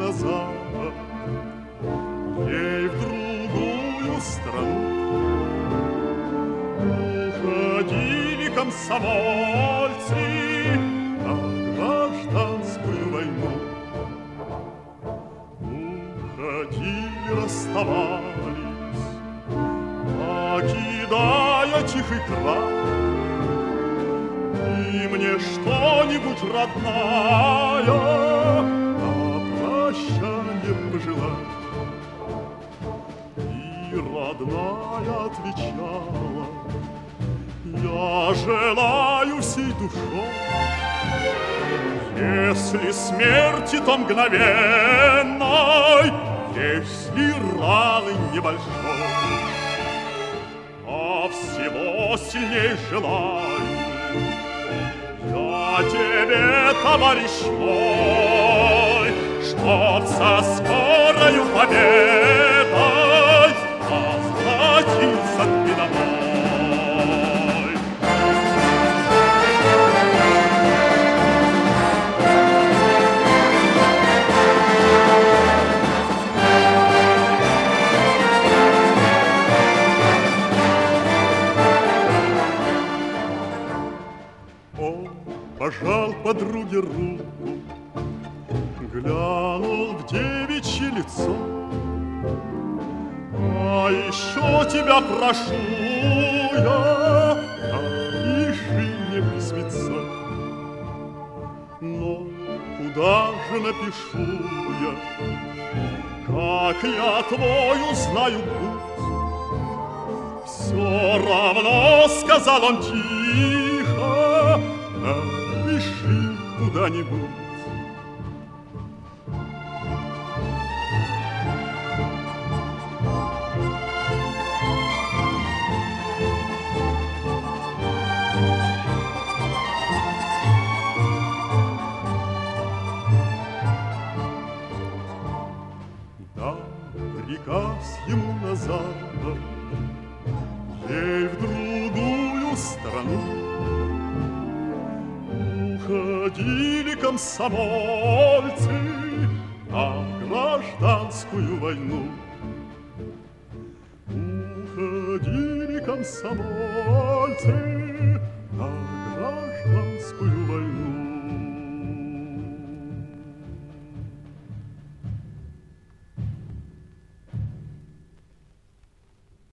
назад, ей в другую страну уходили комсомольцы на гражданскую войну. Уходили, расставались, покидая тихий край. И мне что-нибудь, родная, на прощанье пожелать. И родная отвечала: я желаю всей душой, если смерти, то мгновенной, если раны небольшой, а всего сильней желаю я тебе, товарищ мой, чтоб со скорою победой возвратился ты домой. Пожал подруге руку, глянул в девичье лицо. А еще тебя прошу я, напиши мне письмецо. Но куда же напишу я, как я твой узнаю путь? Все равно, сказал он тихо, напиши куда-нибудь. Дал приказ ему назад, ей в другую страну. Уходили комсомольцы на гражданскую войну. Уходили комсомольцы на гражданскую войну.